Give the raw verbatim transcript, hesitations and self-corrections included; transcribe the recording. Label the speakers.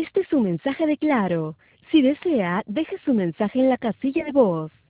Speaker 1: Este es un mensaje de Claro. Si desea, deje su mensaje en la casilla de voz.